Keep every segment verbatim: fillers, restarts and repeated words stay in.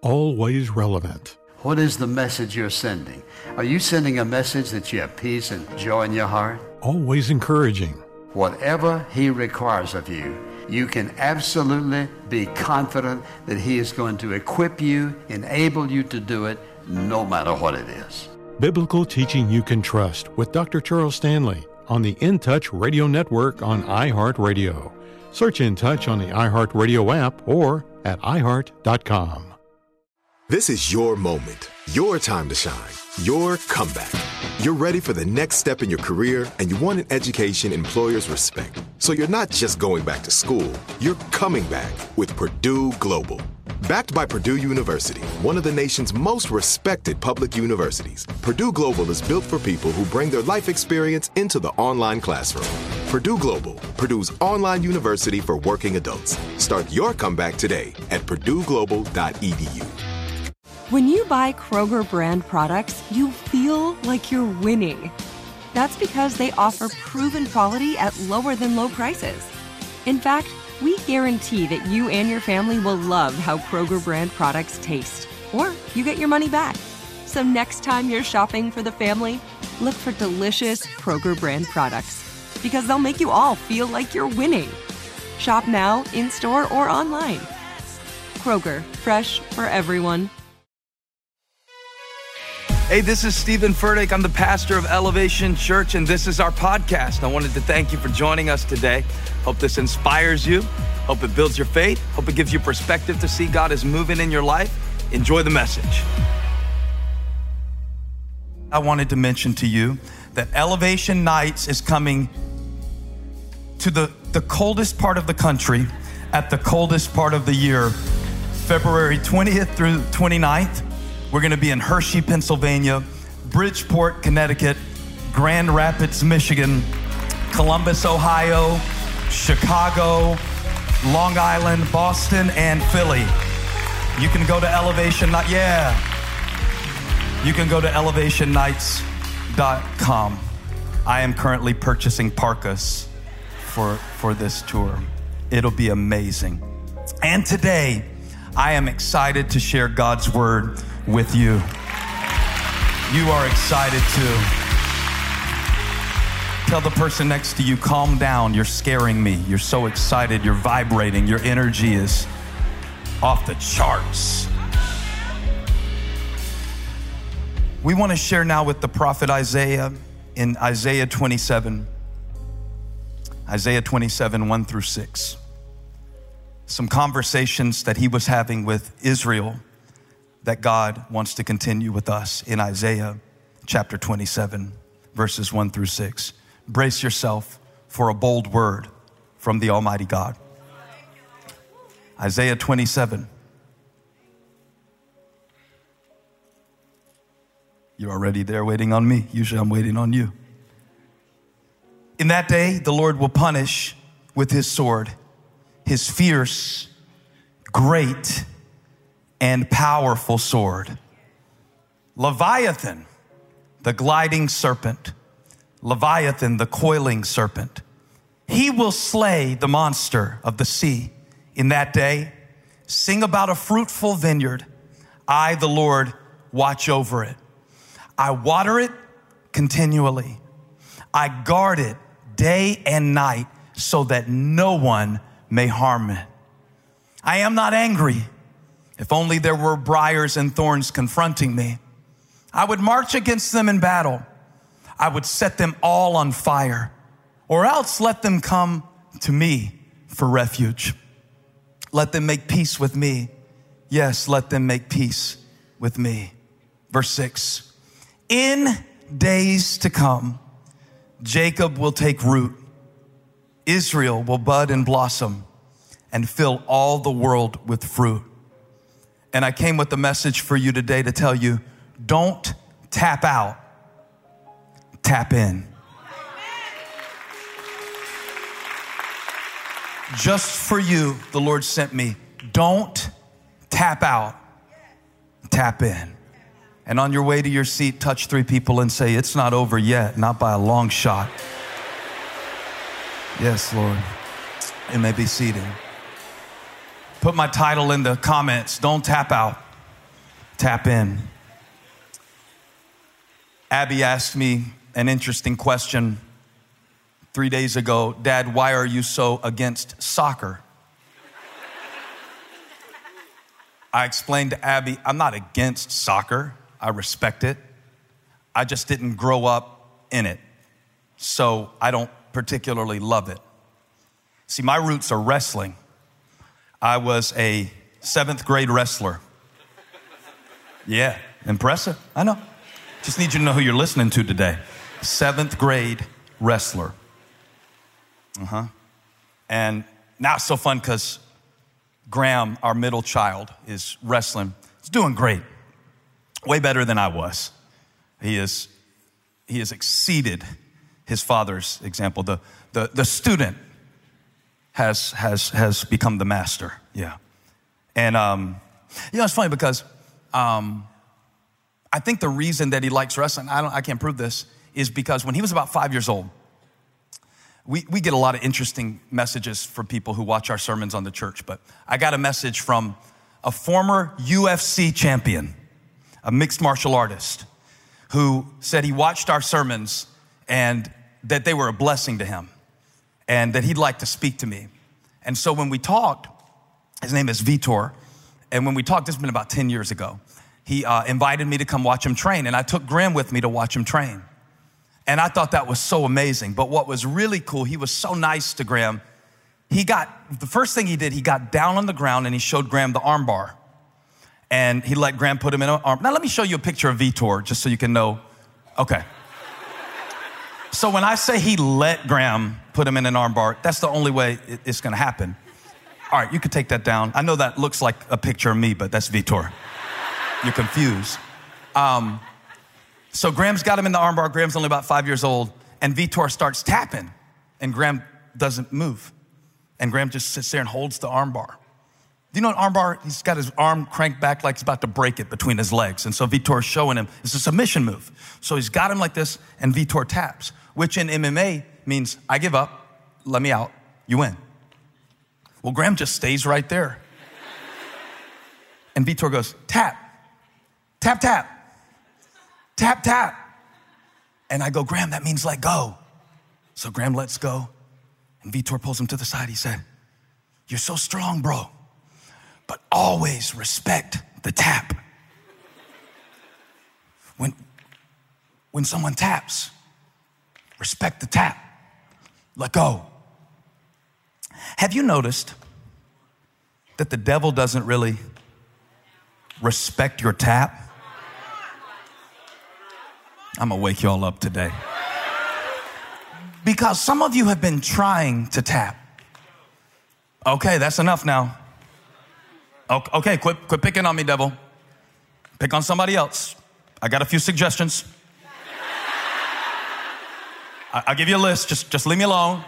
always relevant. What is the message you're sending? Are you sending a message that you have peace and joy in your heart? Always encouraging. Whatever He requires of you, you can absolutely be confident that He is going to equip you, enable you to do it, no matter what it is. Biblical teaching you can trust with Doctor Charles Stanley on the In Touch Radio Network on iHeartRadio. Search In Touch on the iHeartRadio app or at i heart dot com. This is your moment, your time to shine, your comeback. You're ready for the next step in your career, and you want an education employers respect. So you're not just going back to school, you're coming back with Purdue Global. Backed by Purdue University, one of the nation's most respected public universities, Purdue Global is built for people who bring their life experience into the online classroom. Purdue Global, Purdue's online university for working adults. Start your comeback today at purdue global dot e d u. When you buy Kroger brand products, you feel like you're winning. That's because they offer proven quality at lower than low prices. In fact, we guarantee that you and your family will love how Kroger brand products taste, or you get your money back. So next time you're shopping for the family, look for delicious Kroger brand products, because they'll make you all feel like you're winning. Shop now, in-store, or online. Kroger, fresh for everyone. Hey, this is Stephen Furtick. I'm the pastor of Elevation Church, and this is our podcast. I wanted to thank you for joining us today. Hope this inspires you. Hope it builds your faith. Hope it gives you perspective to see God is moving in your life. Enjoy the message. I wanted to mention to you that Elevation Nights is coming to the, the coldest part of the country at the coldest part of the year, February twentieth through twenty-ninth. We're gonna be in Hershey, Pennsylvania, Bridgeport, Connecticut, Grand Rapids, Michigan, Columbus, Ohio, Chicago, Long Island, Boston, and Philly. You can go to Elevation Night, yeah. You can go to elevation nights dot com. I am currently purchasing parkas for, for this tour. It'll be amazing. And today, I am excited to share God's word with you. You are excited too. Tell the person next to you, calm down, you're scaring me. You're so excited, you're vibrating, your energy is off the charts. We want to share now with the prophet Isaiah in Isaiah twenty-seven. Isaiah twenty-seven, one through six. Some conversations that he was having with Israel that God wants to continue with us in Isaiah chapter twenty-seven, verses one through six. Brace yourself for a bold word from the Almighty God. Isaiah twenty-seven. You're already there waiting on me. Usually I'm waiting on you. In that day, the Lord will punish with his sword, his fierce, great, and powerful sword. Leviathan, the gliding serpent. Leviathan, the coiling serpent. He will slay the monster of the sea. In that day, sing about a fruitful vineyard. I, the Lord, watch over it. I water it continually. I guard it day and night so that no one may harm it. I am not angry. If only there were briars and thorns confronting me, I would march against them in battle. I would set them all on fire, or else let them come to me for refuge. Let them make peace with me. Yes, let them make peace with me. Verse six. In days to come, Jacob will take root. Israel will bud and blossom and fill all the world with fruit. And I came with a message for you today to tell you, don't tap out, tap in. Just for you, the Lord sent me. Don't tap out, tap in. And on your way to your seat, touch three people and say, it's not over yet, not by a long shot. Yes, Lord. You may be seated. Put my title in the comments. Don't tap out, Tap in. Abby asked me an interesting question three days ago. Dad, why are you so against soccer? I explained to Abby, I'm not against soccer. I respect it. I just didn't grow up in it, so I don't particularly love it. See, my roots are wrestling. I was a seventh grade wrestler. Yeah, impressive, I know. Just need you to know who you're listening to today. Seventh grade wrestler. Uh-huh. And now it's so fun because Graham, our middle child, is wrestling. He's doing great. Way better than I was. He is, he has exceeded his father's example. The, the, the student has, has, has become the master. Yeah. And, um, you know, it's funny because um, I think the reason that he likes wrestling, I don't, I can't prove this, is because when he was about five years old, we, we get a lot of interesting messages from people who watch our sermons on the church, but I got a message from a former U F C champion, a mixed martial artist, who said he watched our sermons and that they were a blessing to him and that he'd like to speak to me. And so when we talked, his name is Vitor, and when we talked, this has been about ten years ago, he uh, invited me to come watch him train, and I took Graham with me to watch him train. And I thought that was so amazing. But what was really cool, he was so nice to Graham. He got, the first thing he did, he got down on the ground and he showed Graham the arm bar. And he let Graham put him in an arm. Now let me show you a picture of Vitor just so you can know. Okay. So when I say he let Graham put him in an arm bar, that's the only way it's gonna happen. All right, you can take that down. I know that looks like a picture of me, but that's Vitor. You're confused. Um, So Graham's got him in the armbar. Graham's only about five years old. And Vitor starts tapping. And Graham doesn't move. And Graham just sits there and holds the armbar. Do you know an armbar? He's got his arm cranked back like he's about to break it between his legs. And so Vitor's showing him, it's a submission move. So he's got him like this, and Vitor taps, which in M M A means I give up, let me out, you win. Well, Graham just stays right there. And Vitor goes, tap, tap, tap. Tap, tap. And I go, Graham, that means let go. So Graham lets go. And Vitor pulls him to the side. He said, you're so strong, bro, but always respect the tap. When, when someone taps, respect the tap. Let go. Have you noticed that the devil doesn't really respect your tap? I'm gonna wake y'all up today. Because some of you have been trying to tap. Okay, that's enough now. Okay, quit, quit picking on me, devil. Pick on somebody else. I got a few suggestions. I, I'll give you a list, just, just leave me alone.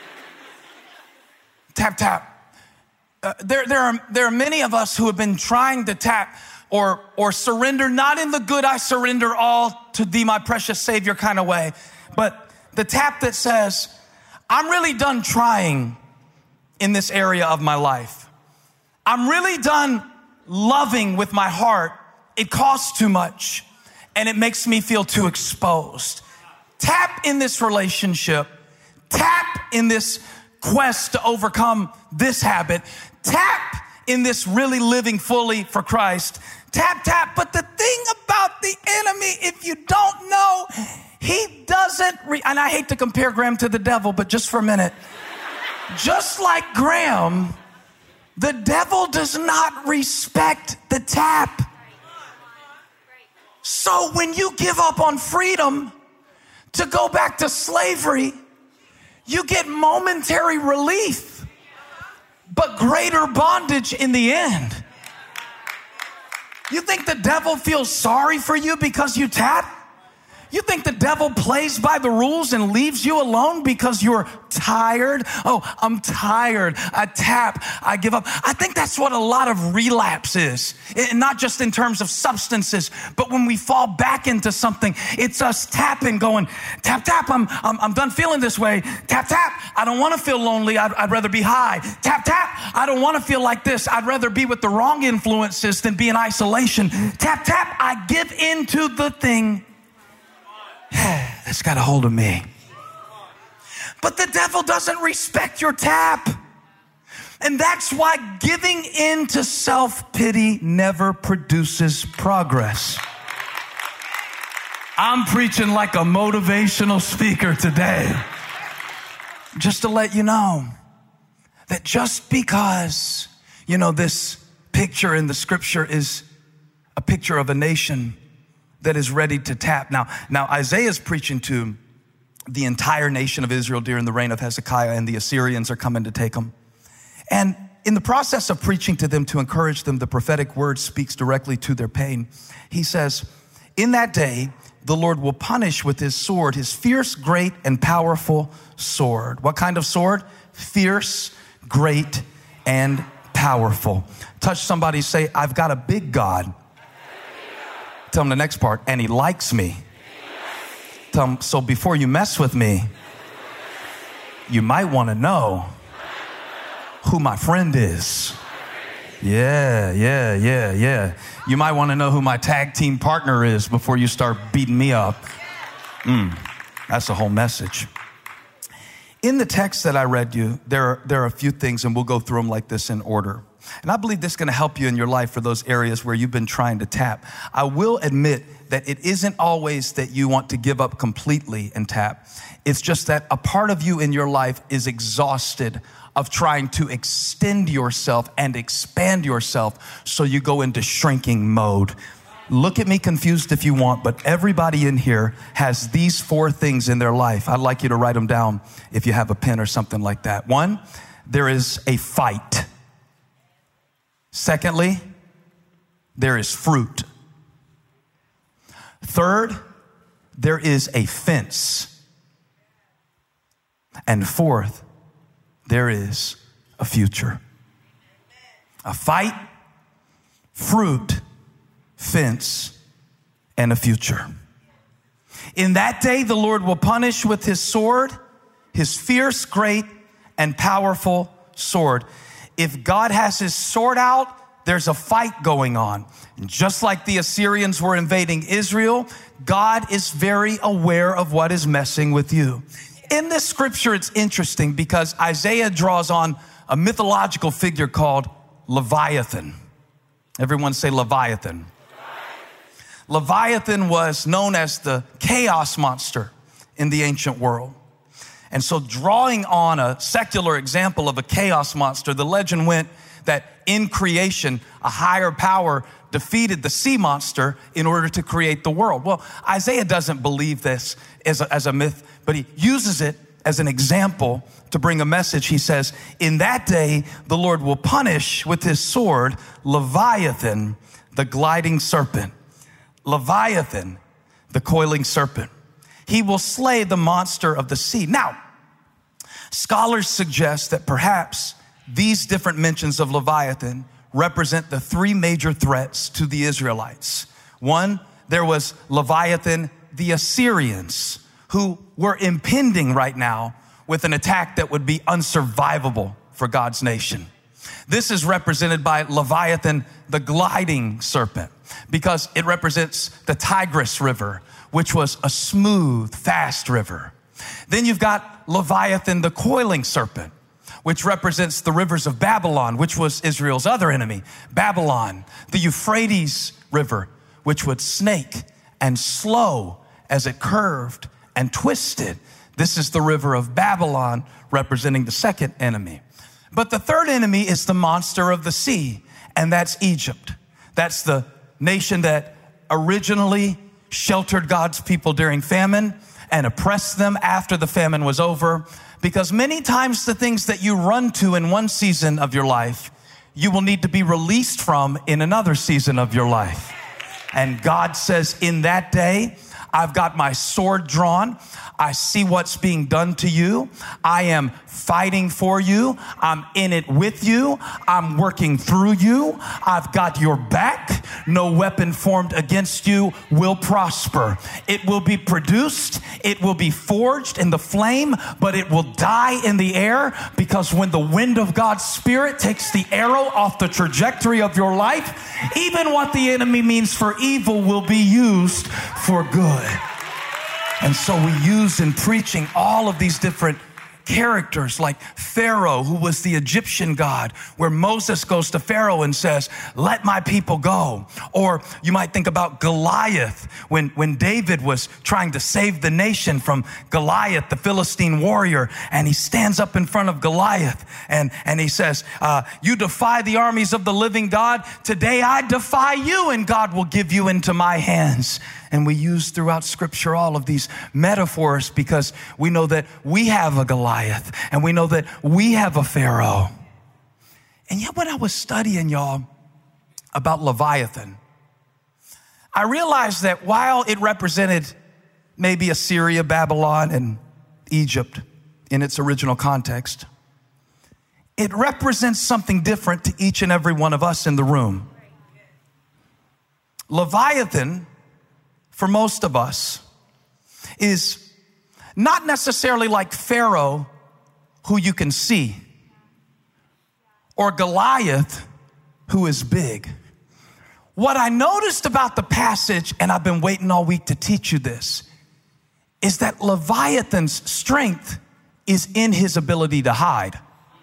Tap, tap. Uh, there, there, are, there are many of us who have been trying to tap or, or surrender, not in the good I surrender all to thee, my precious Savior kind of way, but the tap that says, I'm really done trying in this area of my life. I'm really done loving with my heart. It costs too much and it makes me feel too exposed. Tap in this relationship. Tap in this quest to overcome this habit. Tap in this really living fully for Christ. Tap, tap. But the thing about the enemy, if you don't know, he doesn't, re- and I hate to compare Graham to the devil, but just for a minute, just like Graham, the devil does not respect the tap. So when you give up on freedom to go back to slavery, you get momentary relief, but greater bondage in the end. You think the devil feels sorry for you because you tap? You think the devil plays by the rules and leaves you alone because you're tired? Oh, I'm tired. I tap. I give up. I think that's what a lot of relapse is. And not just in terms of substances, but when we fall back into something, it's us tapping, going, tap, tap. I'm, I'm, I'm done feeling this way. Tap, tap. I don't want to feel lonely. I'd, I'd rather be high. Tap, tap. I don't want to feel like this. I'd rather be with the wrong influences than be in isolation. Tap, tap. I give into the thing that's got a hold of me. But the devil doesn't respect your tap. And that's why giving in to self-pity never produces progress. I'm preaching like a motivational speaker today. Just to let you know that just because, you know, this picture in the scripture is a picture of a nation that is ready to tap. Now, now Isaiah's preaching to the entire nation of Israel during the reign of Hezekiah, and the Assyrians are coming to take them. And in the process of preaching to them to encourage them, the prophetic word speaks directly to their pain. He says, in that day, the Lord will punish with his sword, his fierce, great, and powerful sword. What kind of sword? Fierce, great, and powerful. Touch somebody, say, I've got a big God. Tell him the next part, and he likes me. Tell him, so before you mess with me, you might want to know who my friend is. Yeah, yeah, yeah, yeah. You might want to know who my tag team partner is before you start beating me up. Mm, that's the whole message. In the text that I read you, there are, there are a few things, and we'll go through them like this in order. And I believe this is going to help you in your life for those areas where you've been trying to tap. I will admit that it isn't always that you want to give up completely and tap. It's just that a part of you in your life is exhausted of trying to extend yourself and expand yourself, so you go into shrinking mode. Look at me confused if you want, but everybody in here has these four things in their life. I'd like you to write them down if you have a pen or something like that. One, there is a fight. Secondly, there is fruit. Third, there is a fence. And fourth, there is a future. A fight, fruit, fence, and a future. In that day, the Lord will punish with his sword, his fierce, great, and powerful sword. If God has his sword out, there's a fight going on. And just like the Assyrians were invading Israel, God is very aware of what is messing with you. In this scripture, it's interesting because Isaiah draws on a mythological figure called Leviathan. Everyone say Leviathan. Leviathan was known as the chaos monster in the ancient world. And so drawing on a secular example of a chaos monster, the legend went that in creation, a higher power defeated the sea monster in order to create the world. Well, Isaiah doesn't believe this as a, as a myth, but he uses it as an example to bring a message. He says, in that day, the Lord will punish with his sword Leviathan, the gliding serpent. Leviathan, the coiling serpent. He will slay the monster of the sea. Now, scholars suggest that perhaps these different mentions of Leviathan represent the three major threats to the Israelites. One, there was Leviathan, the Assyrians, who were impending right now with an attack that would be unsurvivable for God's nation. This is represented by Leviathan, the gliding serpent, because it represents the Tigris River, which was a smooth, fast river. Then you've got Leviathan, the coiling serpent, which represents the rivers of Babylon, which was Israel's other enemy. Babylon, the Euphrates River, which would snake and slow as it curved and twisted. This is the river of Babylon, representing the second enemy. But the third enemy is the monster of the sea, and that's Egypt. That's the nation that originally sheltered God's people during famine and oppressed them after the famine was over. Because many times the things that you run to in one season of your life, you will need to be released from in another season of your life. And God says, in that day, I've got my sword drawn. I see what's being done to you. I am fighting for you. I'm in it with you. I'm working through you. I've got your back. No weapon formed against you will prosper. It will be produced. It will be forged in the flame, but it will die in the air, because when the wind of God's Spirit takes the arrow off the trajectory of your life, even what the enemy means for evil will be used for good. And so we use in preaching all of these different characters, like Pharaoh, who was the Egyptian god, where Moses goes to Pharaoh and says, let my people go. Or you might think about Goliath, when, when David was trying to save the nation from Goliath, the Philistine warrior, and he stands up in front of Goliath and, and he says, uh, you defy the armies of the living God. Today I defy you, and God will give you into my hands. And we use throughout Scripture all of these metaphors because we know that we have a Goliath and we know that we have a Pharaoh. And yet when I was studying, y'all, about Leviathan, I realized that while it represented maybe Assyria, Babylon, and Egypt in its original context, it represents something different to each and every one of us in the room. Leviathan, for most of us, is not necessarily like Pharaoh, who you can see, or Goliath, who is big. What I noticed about the passage, and I've been waiting all week to teach you this, is that Leviathan's strength is in his ability to hide.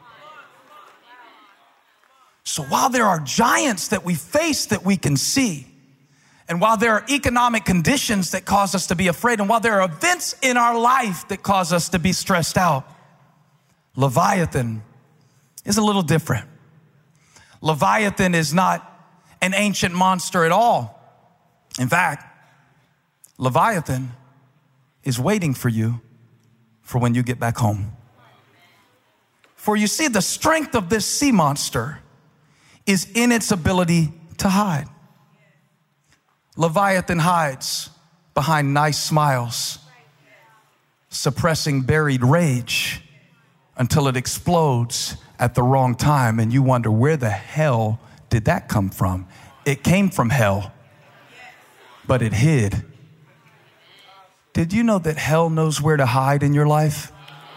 So while there are giants that we face that we can see, and while there are economic conditions that cause us to be afraid, and while there are events in our life that cause us to be stressed out, Leviathan is a little different. Leviathan is not an ancient monster at all. In fact, Leviathan is waiting for you for when you get back home. For you see, the strength of this sea monster is in its ability to hide. Leviathan hides behind nice smiles, suppressing buried rage until it explodes at the wrong time. And you wonder, where the hell did that come from? It came from hell, but it hid. Did you know that hell knows where to hide in your life?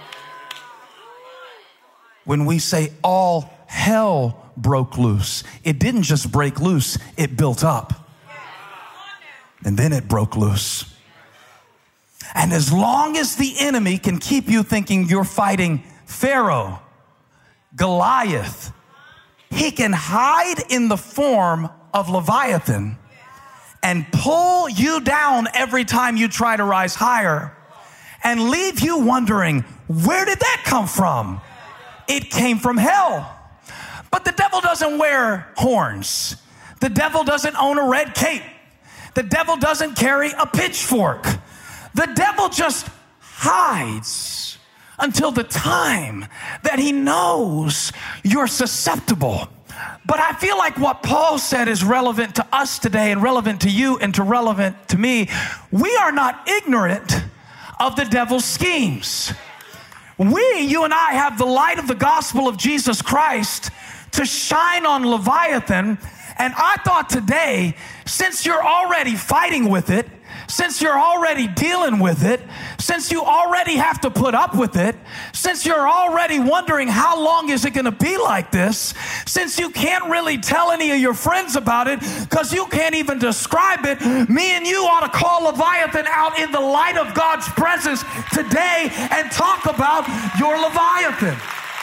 When we say all hell broke loose, it didn't just break loose, it built up. And then it broke loose. And as long as the enemy can keep you thinking you're fighting Pharaoh, Goliath, he can hide in the form of Leviathan and pull you down every time you try to rise higher and leave you wondering, where did that come from? It came from hell. But the devil doesn't wear horns. The devil doesn't own a red cape. The devil doesn't carry a pitchfork. The devil just hides until the time that he knows you're susceptible. But I feel like what Paul said is relevant to us today and relevant to you and to relevant to me. We are not ignorant of the devil's schemes. We, you and I, have the light of the gospel of Jesus Christ to shine on Leviathan. And I thought today, since you're already fighting with it, since you're already dealing with it, since you already have to put up with it, since you're already wondering how long is it going to be like this, since you can't really tell any of your friends about it because you can't even describe it, me and you ought to call Leviathan out in the light of God's presence today and talk about your Leviathan.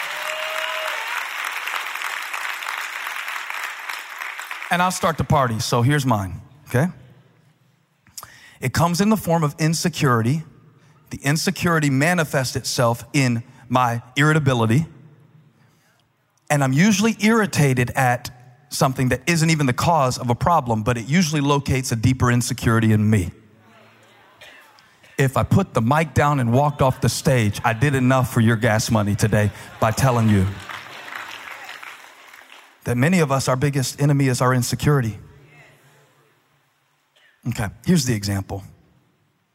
And I'll start the party. So here's mine, okay? It comes in the form of insecurity. The insecurity manifests itself in my irritability. And I'm usually irritated at something that isn't even the cause of a problem, but it usually locates a deeper insecurity in me. If I put the mic down and walked off the stage, I did enough for your gas money today by telling you that many of us, our biggest enemy is our insecurity. Okay, here's the example.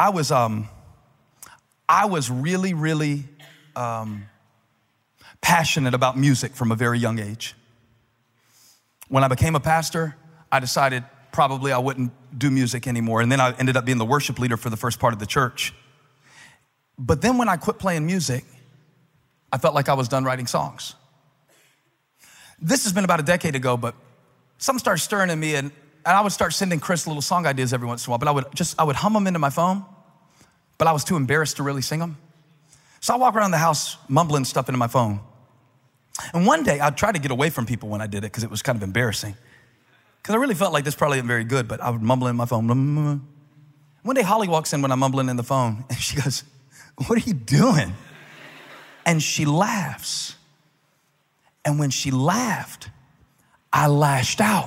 I was, um, I was really, really um, passionate about music from a very young age. When I became a pastor, I decided probably I wouldn't do music anymore. And then I ended up being the worship leader for the first part of the church. But then when I quit playing music, I felt like I was done writing songs. This has been about a decade ago, but something started stirring in me, and, and I would start sending Chris little song ideas every once in a while, but I would just, I would hum them into my phone, but I was too embarrassed to really sing them. So I walk around the house mumbling stuff into my phone. And one day I'd try to get away from people when I did it because it was kind of embarrassing. Because I really felt like this probably isn't very good, but I would mumble in my phone. One day Holly walks in when I'm mumbling in the phone, and she goes, "What are you doing?" And she laughs. And when she laughed, I lashed out.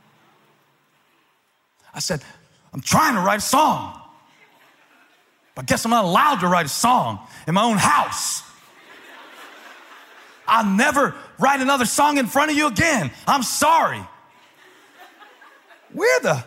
I said, "I'm trying to write a song, but I guess I'm not allowed to write a song in my own house. I'll never write another song in front of you again. I'm sorry." Where the?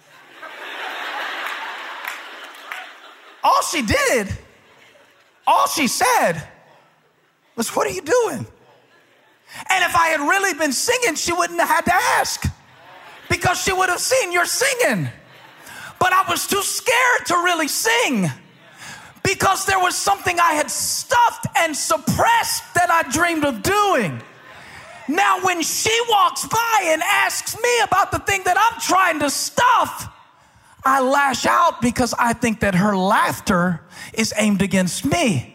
All she did, all she said was, "What are you doing?" And if I had really been singing, she wouldn't have had to ask, because she would have seen you're singing. But I was too scared to really sing because there was something I had stuffed and suppressed that I dreamed of doing. Now, when she walks by and asks me about the thing that I'm trying to stuff, I lash out because I think that her laughter is aimed against me.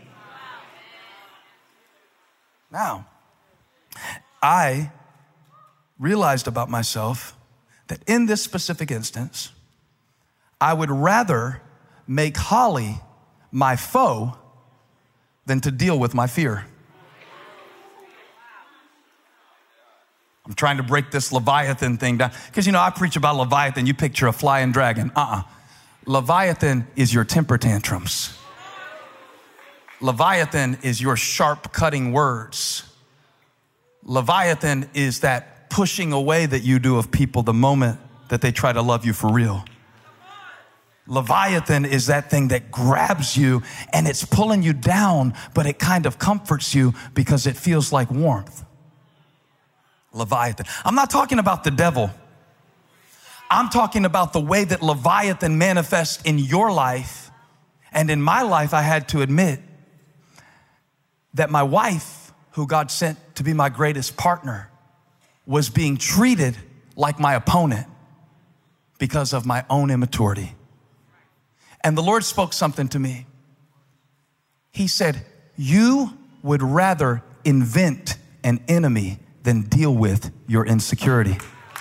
Now, I realized about myself that in this specific instance, I would rather make Holly my foe than to deal with my fear. I'm trying to break this Leviathan thing down. Because, you know, I preach about Leviathan. You picture a flying dragon. Uh-uh. Leviathan is your temper tantrums. Leviathan is your sharp cutting words. Leviathan is that pushing away that you do of people the moment that they try to love you for real. Leviathan is that thing that grabs you and it's pulling you down, but it kind of comforts you because it feels like warmth. Leviathan. I'm not talking about the devil. I'm talking about the way that Leviathan manifests in your life. And in my life, I had to admit that my wife, who God sent to be my greatest partner, was being treated like my opponent because of my own immaturity. And the Lord spoke something to me. He said, "You would rather invent an enemy than deal with your insecurity.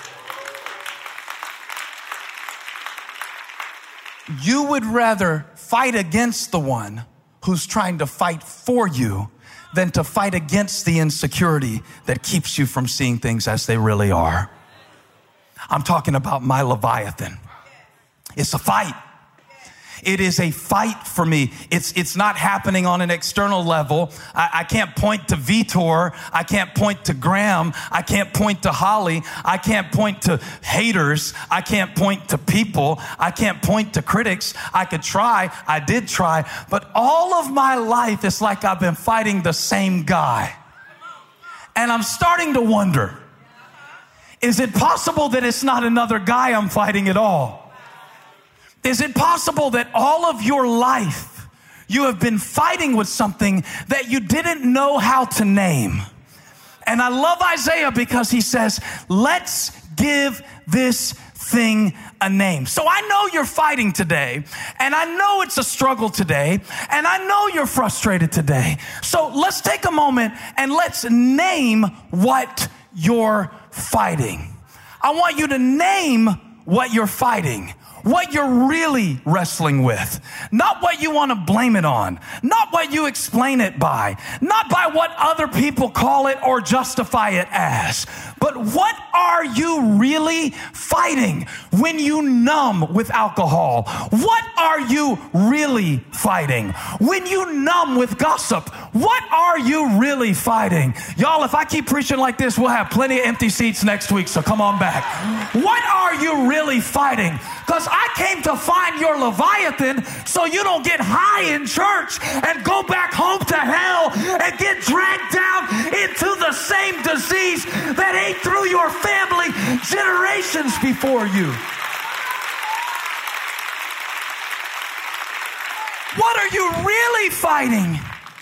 You would rather fight against the one who's trying to fight for you than to fight against the insecurity that keeps you from seeing things as they really are." I'm talking about my Leviathan. It's a fight. It is a fight for me. It's it's not happening on an external level. I, I can't point to Vitor. I can't point to Graham. I can't point to Holly. I can't point to haters. I can't point to people. I can't point to critics. I could try. I did try. But all of my life, it's like I've been fighting the same guy. And I'm starting to wonder, is it possible that it's not another guy I'm fighting at all? Is it possible that all of your life you have been fighting with something that you didn't know how to name? And I love Isaiah because he says, let's give this thing a name. So I know you're fighting today, and I know it's a struggle today, and I know you're frustrated today. So let's take a moment and let's name what you're fighting. I want you to name what you're fighting. What you're really wrestling with, not what you want to blame it on, not what you explain it by, not by what other people call it or justify it as, But what are you really fighting when you numb with alcohol? What are you really fighting when you numb with gossip? What are you really fighting? Y'all, if I keep preaching like this, we'll have plenty of empty seats next week, so come on back. What are you really fighting? Because I came to find your Leviathan so you don't get high in church and go back home to hell and get dragged down into the same disease that ate through your family generations before you. What are you really fighting?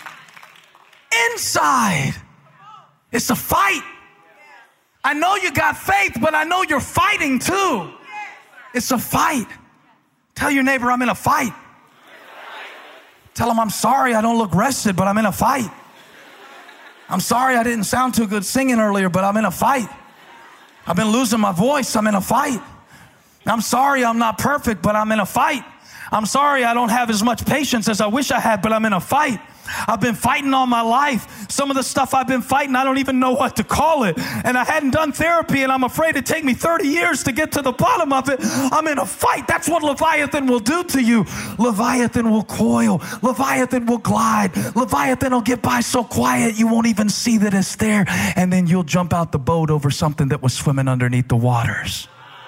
Inside. It's a fight. I know you got faith, but I know you're fighting too. It's a fight. Tell your neighbor, I'm in a fight. Tell him, I'm sorry I don't look rested, but I'm in a fight. I'm sorry I didn't sound too good singing earlier, but I'm in a fight. I've been losing my voice. I'm in a fight. I'm sorry I'm not perfect, but I'm in a fight. I'm sorry I don't have as much patience as I wish I had, but I'm in a fight. I've been fighting all my life. Some of the stuff I've been fighting, I don't even know what to call it. And I hadn't done therapy, and I'm afraid it'd take me thirty years to get to the bottom of it. I'm in a fight. That's what Leviathan will do to you. Leviathan will coil. Leviathan will glide. Leviathan will get by so quiet you won't even see that it's there. And then you'll jump out the boat over something that was swimming underneath the waters.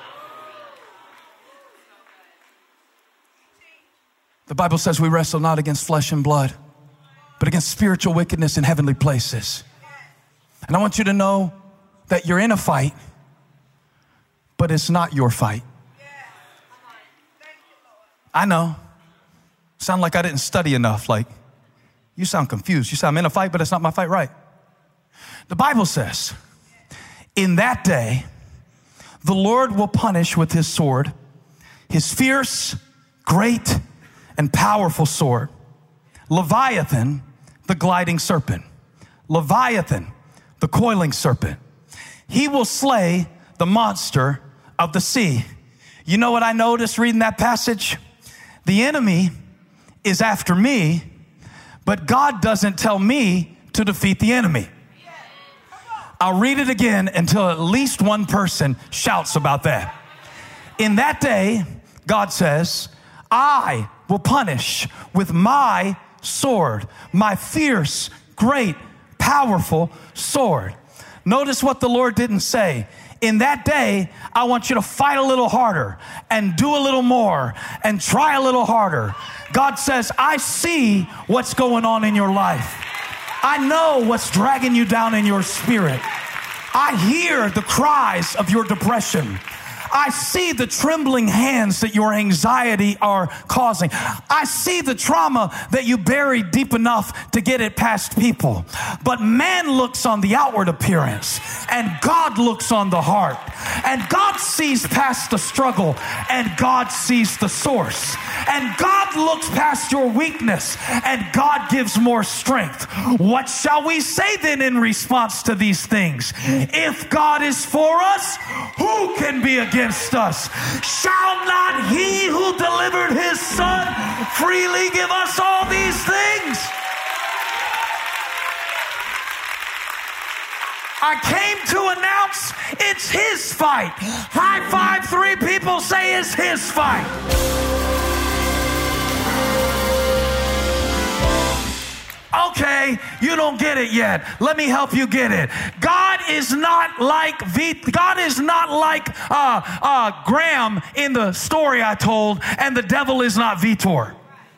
The Bible says we wrestle not against flesh and blood, but against spiritual wickedness in heavenly places. And I want you to know that you're in a fight, but it's not your fight. I know. Sound like I didn't study enough. Like, you sound confused. You say, I'm in a fight, but it's not my fight, right? The Bible says, in that day, the Lord will punish with his sword, his fierce, great, and powerful sword, Leviathan, the gliding serpent. Leviathan, the coiling serpent. He will slay the monster of the sea. You know what I noticed reading that passage? The enemy is after me, but God doesn't tell me to defeat the enemy. I'll read it again until at least one person shouts about that. In that day, God says, I will punish with my sword, my fierce, great, powerful sword. Notice what the Lord didn't say. In that day, I want you to fight a little harder and do a little more and try a little harder. God says, I see what's going on in your life. I know what's dragging you down in your spirit. I hear the cries of your depression. I see the trembling hands that your anxiety are causing. I see the trauma that you buried deep enough to get it past people. But man looks on the outward appearance, and God looks on the heart. And God sees past the struggle, and God sees the source. And God looks past your weakness, and God gives more strength. What shall we say then in response to these things? If God is for us, who can be against us? Shall not he who delivered his son freely give us all these things? I came to announce it's his fight. High five, three people say it's his fight. Okay, you don't get it yet. Let me help you get it. God is not like v- God is not like uh, uh, Graham in the story I told, and the devil is not Vitor.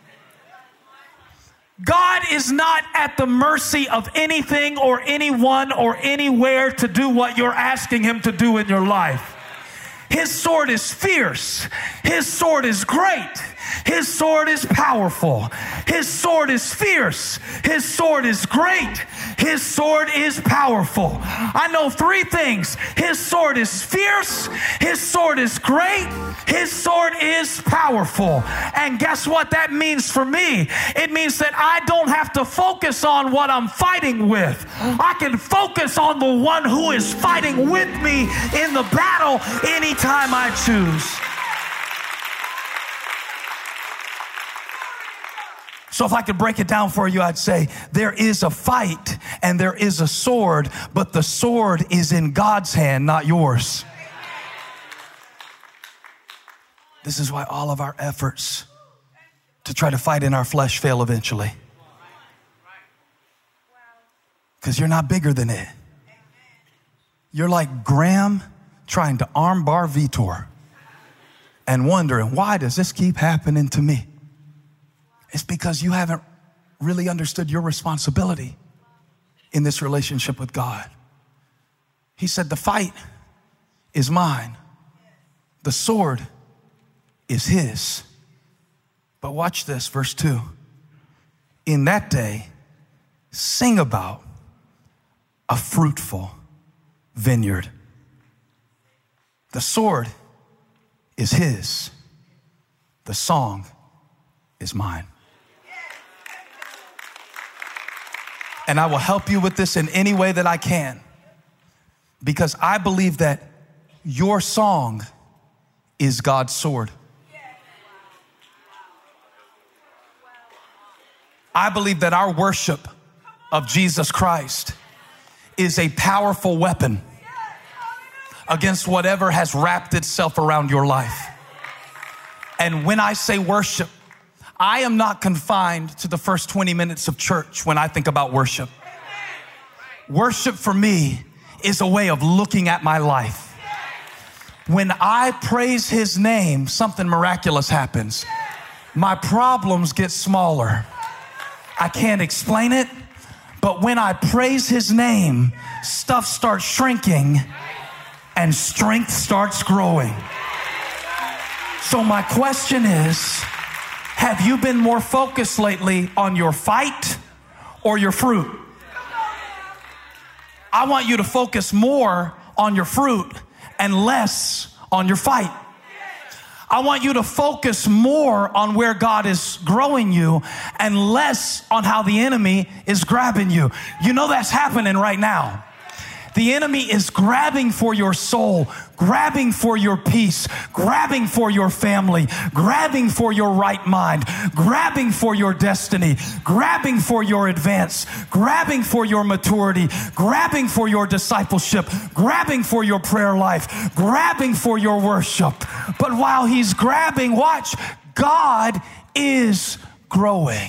God is not at the mercy of anything or anyone or anywhere to do what you're asking him to do in your life. His sword is fierce. His sword is great. His sword is powerful. His sword is fierce. His sword is great. His sword is powerful. I know three things. His sword is fierce. His sword is great. His sword is powerful. And guess what that means for me? It means that I don't have to focus on what I'm fighting with. I can focus on the one who is fighting with me in the battle anytime I choose. So if I could break it down for you, I'd say there is a fight and there is a sword, but the sword is in God's hand, not yours. This is why all of our efforts to try to fight in our flesh fail eventually. Because you're not bigger than it. You're like Graham trying to armbar Vitor and wondering, why does this keep happening to me? It's because you haven't really understood your responsibility in this relationship with God. He said, the fight is mine. The sword is his. But watch this, verse two. In that day, sing about a fruitful vineyard. The sword is his. The song is mine. And I will help you with this in any way that I can, because I believe that your song is God's sword. I believe that our worship of Jesus Christ is a powerful weapon against whatever has wrapped itself around your life. And when I say worship, I am not confined to the first twenty minutes of church when I think about worship. Worship for me is a way of looking at my life. When I praise his name, something miraculous happens. My problems get smaller. I can't explain it, but when I praise his name, stuff starts shrinking and strength starts growing. So my question is, have you been more focused lately on your fight or your fruit? I want you to focus more on your fruit and less on your fight. I want you to focus more on where God is growing you and less on how the enemy is grabbing you. You know that's happening right now. The enemy is grabbing for your soul, grabbing for your peace, grabbing for your family, grabbing for your right mind, grabbing for your destiny, grabbing for your advance, grabbing for your maturity, grabbing for your discipleship, grabbing for your prayer life, grabbing for your worship. But while he's grabbing, watch, God is growing.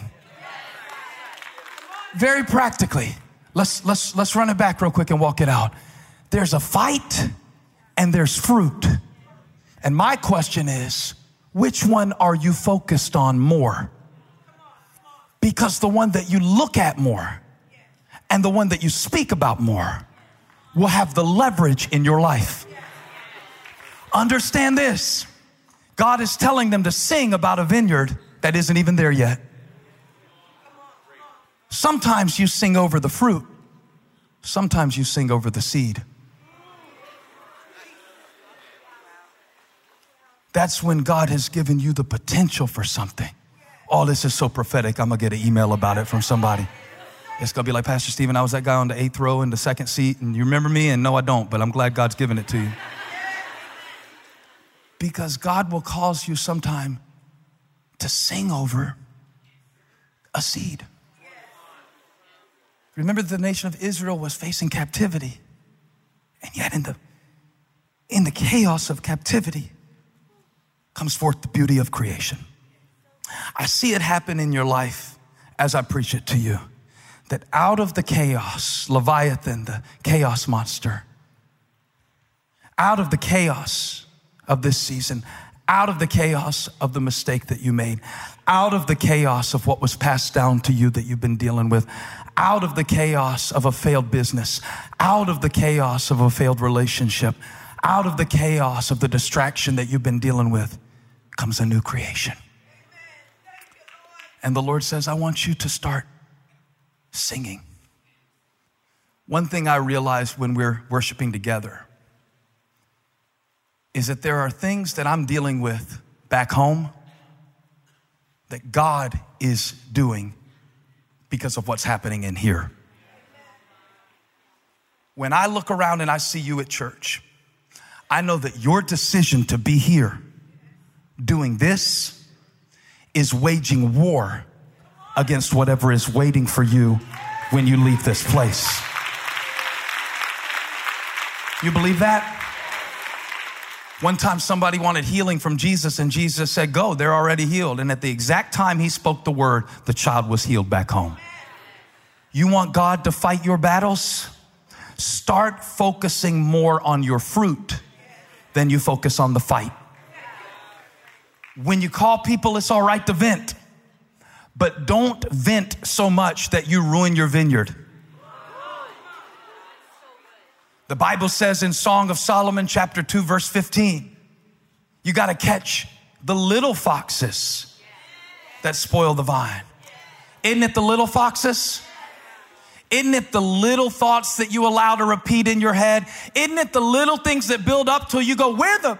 Very practically. Let's, let's, let's run it back real quick and walk it out. There's a fight and there's fruit. And my question is, which one are you focused on more? Because the one that you look at more and the one that you speak about more will have the leverage in your life. Understand this. God is telling them to sing about a vineyard that isn't even there yet. Sometimes you sing over the fruit. Sometimes you sing over the seed. That's when God has given you the potential for something. Oh, this is so prophetic. I'm going to get an email about it from somebody. It's going to be like, Pastor Stephen, I was that guy on the eighth row in the second seat, and you remember me? And no, I don't, but I'm glad God's given it to you. Because God will cause you sometime to sing over a seed. Remember, the nation of Israel was facing captivity. And yet in the, in the chaos of captivity comes forth the beauty of creation. I see it happen in your life as I preach it to you. That out of the chaos, Leviathan, the chaos monster, out of the chaos of this season, out of the chaos of the mistake that you made, out of the chaos of what was passed down to you that you've been dealing with, out of the chaos of a failed business, out of the chaos of a failed relationship, out of the chaos of the distraction that you've been dealing with, comes a new creation. And the Lord says, I want you to start singing. One thing I realized when we're worshiping together is that there are things that I'm dealing with back home that God is doing because of what's happening in here. When I look around and I see you at church, I know that your decision to be here doing this is waging war against whatever is waiting for you when you leave this place. You believe that? One time somebody wanted healing from Jesus and Jesus said, go, they're already healed. And at the exact time he spoke the word, the child was healed back home. You want God to fight your battles? Start focusing more on your fruit than you focus on the fight. When you call people, it's all right to vent, but don't vent so much that you ruin your vineyard. The Bible says in Song of Solomon, chapter two, verse fifteen, you got to catch the little foxes that spoil the vine. Isn't it the little foxes? Isn't it the little thoughts that you allow to repeat in your head? Isn't it the little things that build up till you go, where the?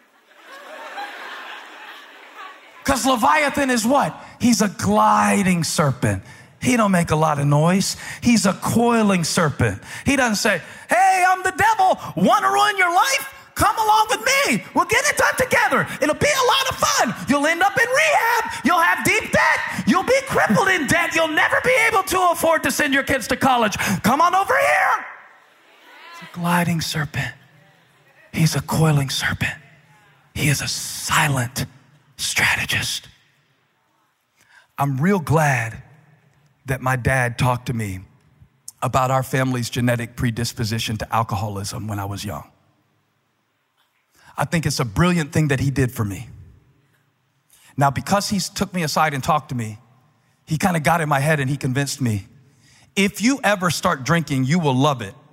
Because Leviathan is what? He's a gliding serpent. He don't make a lot of noise. He's a coiling serpent. He doesn't say, hey, I'm the devil. Want to ruin your life? Come along with me. We'll get it done together. It'll be a lot of fun. You'll end up in rehab. You'll have deep debt. You'll be crippled in debt. You'll never be able to afford to send your kids to college. Come on over here. He's a gliding serpent. He's a coiling serpent. He is a silent strategist. I'm real glad that my dad talked to me about our family's genetic predisposition to alcoholism when I was young. I think it's a brilliant thing that he did for me. Now, because he took me aside and talked to me, he kind of got in my head and he convinced me, if you ever start drinking, you will love it.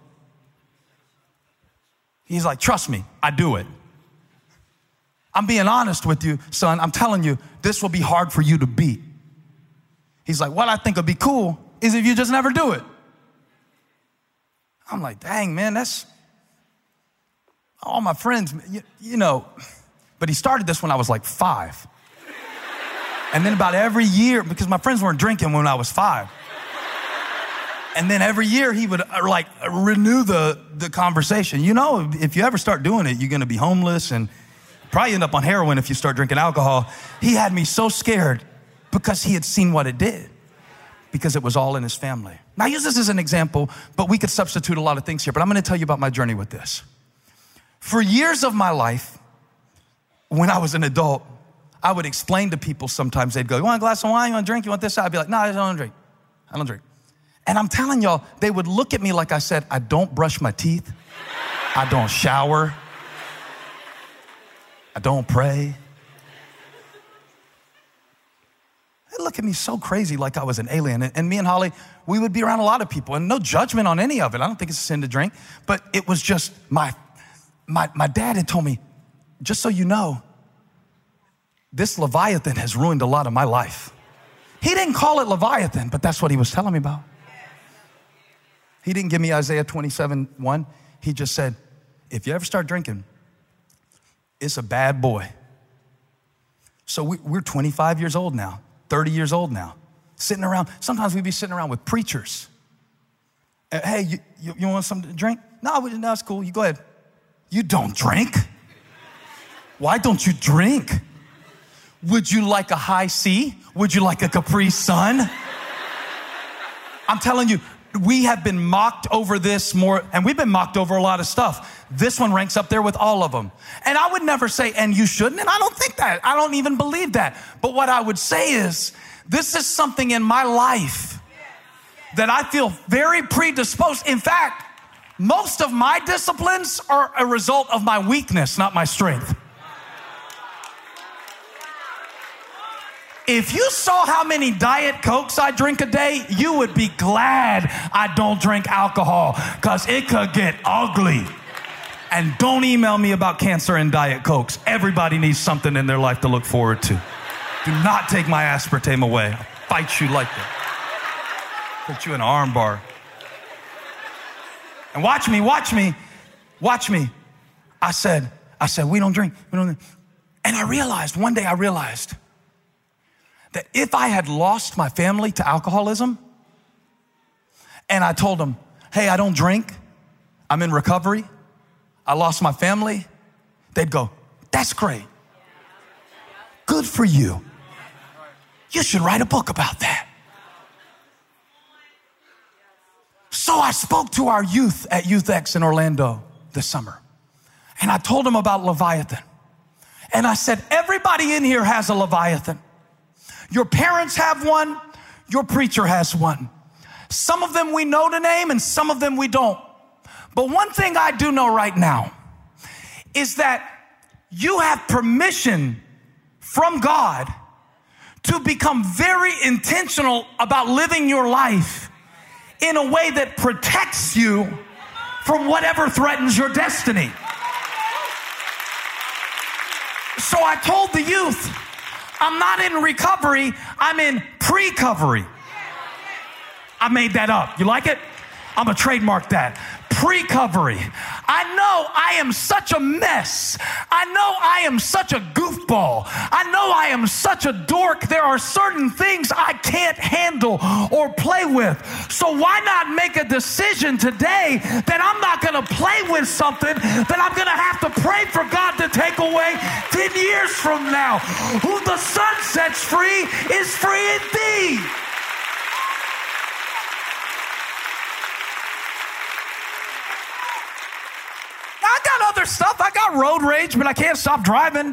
He's like, trust me, I do it. I'm being honest with you, son. I'm telling you, this will be hard for you to beat. He's like, what I think would be cool is if you just never do it. I'm like, dang, man, that's all my friends, you, you know. But he started this when I was like five. And then about every year, because my friends weren't drinking when I was five. And then every year he would uh, like renew the, the conversation. You know, if you ever start doing it, you're going to be homeless and probably end up on heroin if you start drinking alcohol. He had me so scared because he had seen what it did, because it was all in his family. Now, I use this as an example, but we could substitute a lot of things here. But I'm going to tell you about my journey with this. For years of my life, when I was an adult, I would explain to people sometimes. They'd go, you want a glass of wine? You want a drink? You want this? I'd be like, no, I don't drink. I don't drink. And I'm telling y'all, they would look at me like I said, I don't brush my teeth. I don't shower. I don't pray. They look at me so crazy like I was an alien. And me and Holly, we would be around a lot of people, and no judgment on any of it. I don't think it's a sin to drink, but it was just my, my, my dad had told me, just so you know, this Leviathan has ruined a lot of my life. He didn't call it Leviathan, but that's what he was telling me about. He didn't give me Isaiah twenty-seven one. He just said, if you ever start drinking, it's a bad boy. So we, we're twenty-five years old now, thirty years old now, sitting around. Sometimes we'd be sitting around with preachers. Uh, hey, you, you, you want something to drink? No, no, it's cool. You go ahead. You don't drink? Why don't you drink? Would you like a high C? Would you like a Capri Sun? I'm telling you, we have been mocked over this more, and we've been mocked over a lot of stuff. This one ranks up there with all of them. And I would never say, and you shouldn't, and I don't think that. I don't even believe that. But what I would say is, this is something in my life that I feel very predisposed. In fact, most of my disciplines are a result of my weakness, not my strength. If you saw how many Diet Cokes I drink a day, you would be glad I don't drink alcohol, because it could get ugly. And don't email me about cancer and Diet Cokes. Everybody needs something in their life to look forward to. Do not take my aspartame away. I'll fight you like that. Put you in an arm bar. And watch me, watch me, watch me. I said, I said, we don't drink, we don't drink. And I realized, one day I realized that if I had lost my family to alcoholism and I told them, hey, I don't drink, I'm in recovery, I lost my family, they'd go, that's great. Good for you. You should write a book about that. So I spoke to our youth at Youth X in Orlando this summer, and I told them about Leviathan. And I said, everybody in here has a Leviathan. Your parents have one. Your preacher has one. Some of them we know the name and some of them we don't. But one thing I do know right now is that you have permission from God to become very intentional about living your life in a way that protects you from whatever threatens your destiny. So I told the youth, I'm not in recovery, I'm in pre-covery. I made that up. You like it? I'm gonna trademark that. Pre-covery. I know I am such a mess. I know I am such a goofball. I know I am such a dork. There are certain things I can't handle or play with. So why not make a decision today that I'm not going to play with something that I'm going to have to pray for God to take away ten years from now. Who the Son sets free is free indeed. I got other stuff. I got road rage, but I can't stop driving.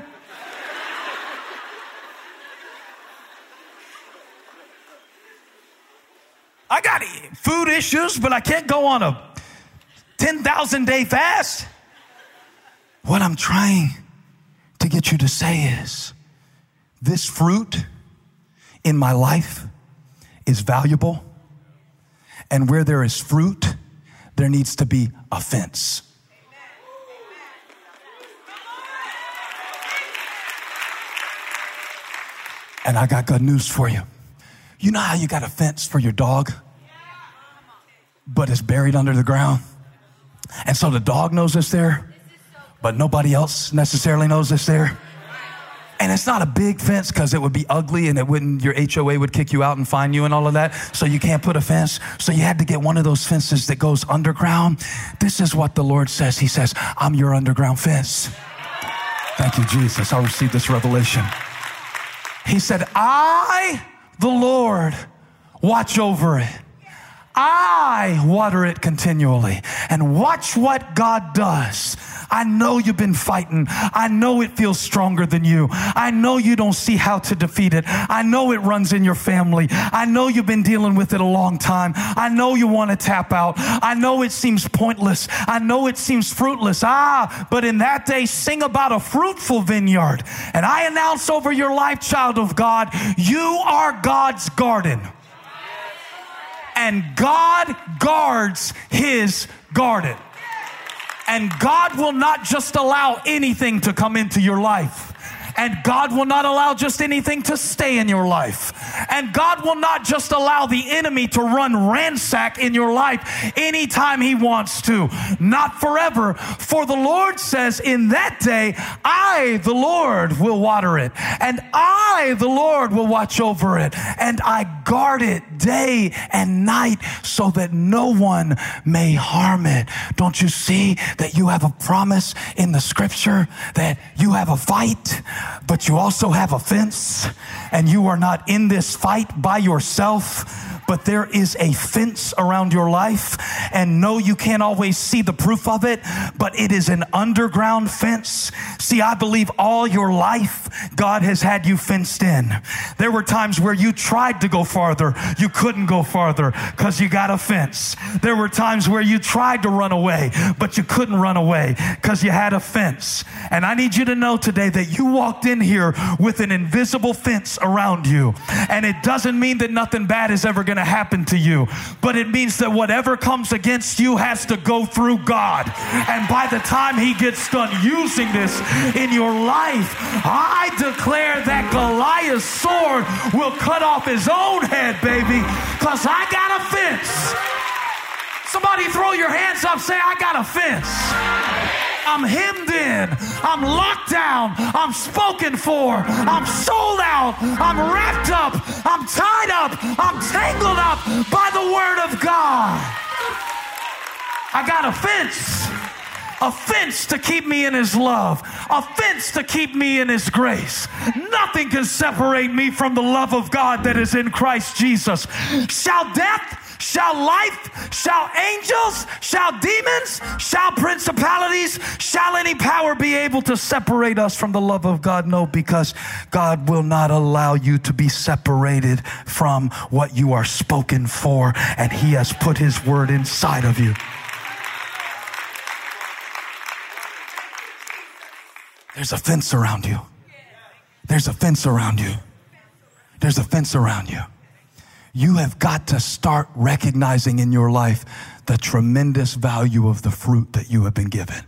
I got food issues, but I can't go on a ten thousand day fast. What I'm trying to get you to say is, this fruit in my life is valuable. And where there is fruit, there needs to be a fence. And I got good news for you. You know how you got a fence for your dog, but it's buried under the ground? And so the dog knows it's there, but nobody else necessarily knows it's there. And it's not a big fence because it would be ugly and it wouldn't, your H O A would kick you out and fine you and all of that. So you can't put a fence. So you had to get one of those fences that goes underground. This is what the Lord says. He says, I'm your underground fence. Thank you, Jesus. I received this revelation. He said, I, the Lord, watch over it. I water it continually. And watch what God does. I know you've been fighting. I know it feels stronger than you. I know you don't see how to defeat it. I know it runs in your family. I know you've been dealing with it a long time. I know you want to tap out. I know it seems pointless. I know it seems fruitless. Ah, but in that day, sing about a fruitful vineyard. And I announce over your life, child of God, you are God's garden. And God guards his garden. And God will not just allow anything to come into your life. And God will not allow just anything to stay in your life. And God will not just allow the enemy to run ransack in your life anytime he wants to. Not forever. For the Lord says, in that day, I, the Lord, will water it. And I, the Lord, will watch over it. And I guard it day and night so that no one may harm it. Don't you see that you have a promise in the scripture that you have a fight, but you also have a fence, and you are not in this fight by yourself, but there is a fence around your life. And no, you can't always see the proof of it, but it is an underground fence. See, I believe all your life, God has had you fenced in. There were times where you tried to go farther. You couldn't go farther because you got a fence. There were times where you tried to run away, but you couldn't run away because you had a fence. And I need you to know today that you walked in here with an invisible fence around you. And it doesn't mean that nothing bad is ever going to happen to you, but it means that whatever comes against you has to go through God. And by the time he gets done using this in your life, I declare that Goliath's sword will cut off his own head, baby, because I got a fence. Somebody throw your hands up, say, I got a fence. I'm hemmed in. I'm locked down. I'm spoken for. I'm sold out. I'm wrapped up. I'm tied up. I'm tangled up by the word of God. I got a fence. A fence to keep me in his love. A fence to keep me in his grace. Nothing can separate me from the love of God that is in Christ Jesus. Shall death, shall life, shall angels, shall demons, shall principalities, shall any power be able to separate us from the love of God? No, because God will not allow you to be separated from what you are spoken for, and he has put his word inside of you. There's a fence around you. There's a fence around you. There's a fence around you. You have got to start recognizing in your life the tremendous value of the fruit that you have been given.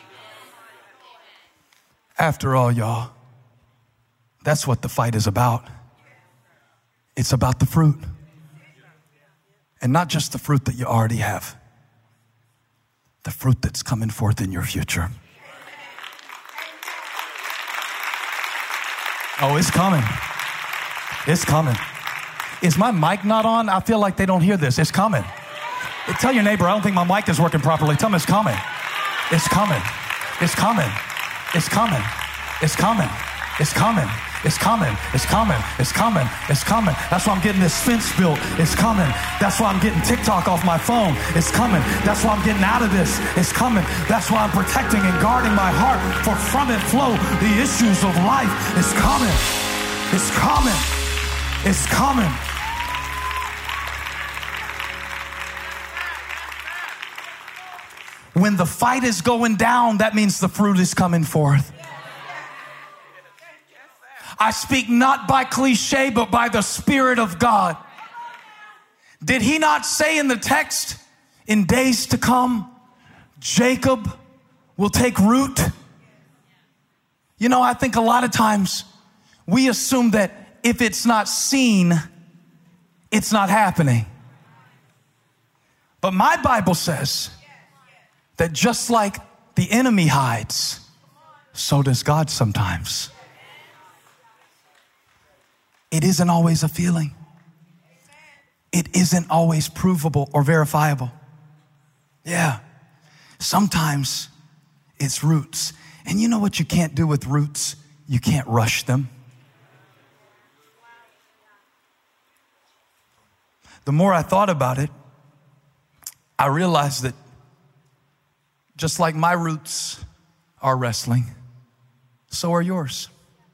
After all, y'all, that's what the fight is about. It's about the fruit. And not just the fruit that you already have, the fruit that's coming forth in your future. Oh, it's coming. It's coming. Is my mic not on? I feel like they don't hear this. It's coming. Tell your neighbor, I don't think my mic is working properly. Tell them it's coming. It's coming. It's coming. It's coming. It's coming. It's coming. It's coming. It's coming. It's coming. It's coming. That's why I'm getting this fence built. It's coming. That's why I'm getting TikTok off my phone. It's coming. That's why I'm getting out of this. It's coming. That's why I'm protecting and guarding my heart, for from it flow the issues of life. It's coming. It's coming. It's coming. When the fight is going down, that means the fruit is coming forth. I speak not by cliche, but by the Spirit of God. Did he not say in the text, in days to come, Jacob will take root? You know, I think a lot of times we assume that if it's not seen, it's not happening. But my Bible says that just like the enemy hides, so does God sometimes. It isn't always a feeling. It isn't always provable or verifiable. Yeah. Sometimes it's roots. And you know what you can't do with roots? You can't rush them. The more I thought about it, I realized that just like my roots are wrestling, so are yours.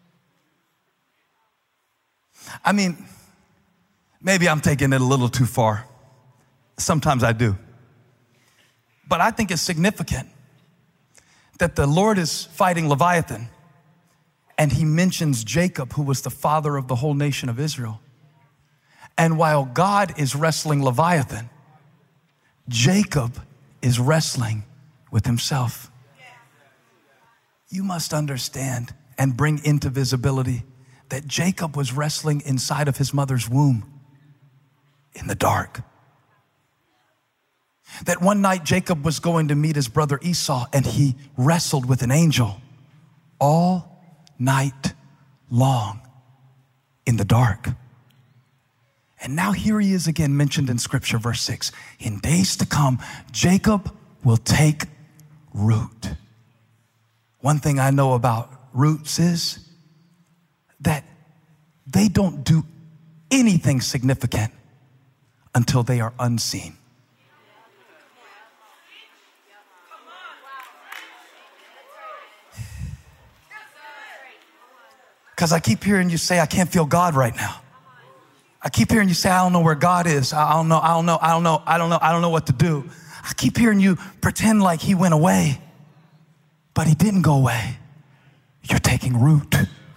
I mean, maybe I'm taking it a little too far. Sometimes I do. But I think it's significant that the Lord is fighting Leviathan, and he mentions Jacob, who was the father of the whole nation of Israel. And while God is wrestling Leviathan, Jacob is wrestling with himself. You must understand and bring into visibility that Jacob was wrestling inside of his mother's womb in the dark. That one night Jacob was going to meet his brother Esau, and he wrestled with an angel all night long in the dark. And now here he is again mentioned in Scripture, verse six. In days to come, Jacob will take root. One thing I know about roots is that they don't do anything significant until they are unseen. Because I keep hearing you say, I can't feel God right now. I keep hearing you say, I don't know where God is. I don't know, I don't know, I don't know, I don't know, I don't know what to do. I keep hearing you pretend like he went away, but he didn't go away. You're taking root.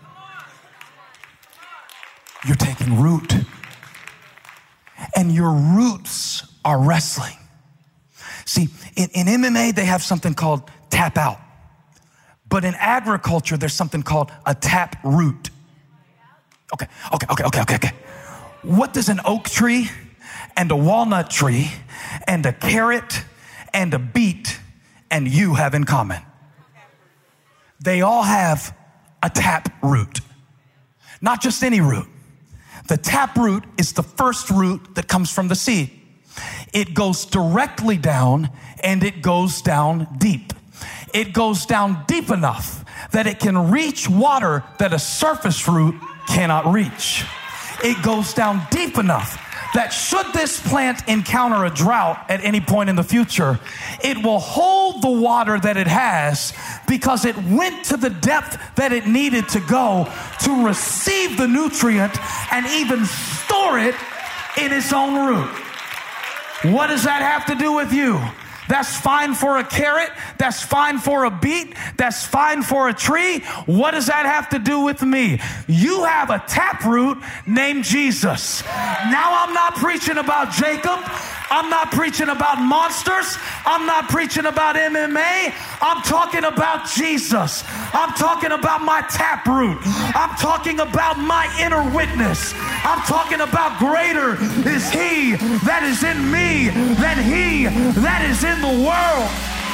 You're taking root. And your roots are wrestling. See, in, in M M A, they have something called tap out. But in agriculture, there's something called a tap root. Okay, okay, okay, okay, okay, okay. What does an oak tree and a walnut tree and a carrot and a beet and you have in common? They all have a tap root. Not just any root. The tap root is the first root that comes from the seed. It goes directly down, and it goes down deep. It goes down deep enough that it can reach water that a surface root cannot reach. It goes down deep enough that should this plant encounter a drought at any point in the future, it will hold the water that it has because it went to the depth that it needed to go to receive the nutrient and even store it in its own root. What does that have to do with you? That's fine for a carrot. That's fine for a beet. That's fine for a tree. What does that have to do with me? You have a taproot named Jesus. Now I'm not preaching about Jacob. I'm not preaching about monsters. I'm not preaching about M M A. I'm talking about Jesus. I'm talking about my taproot. I'm talking about my inner witness. I'm talking about greater is he that is in me than he that is in the world.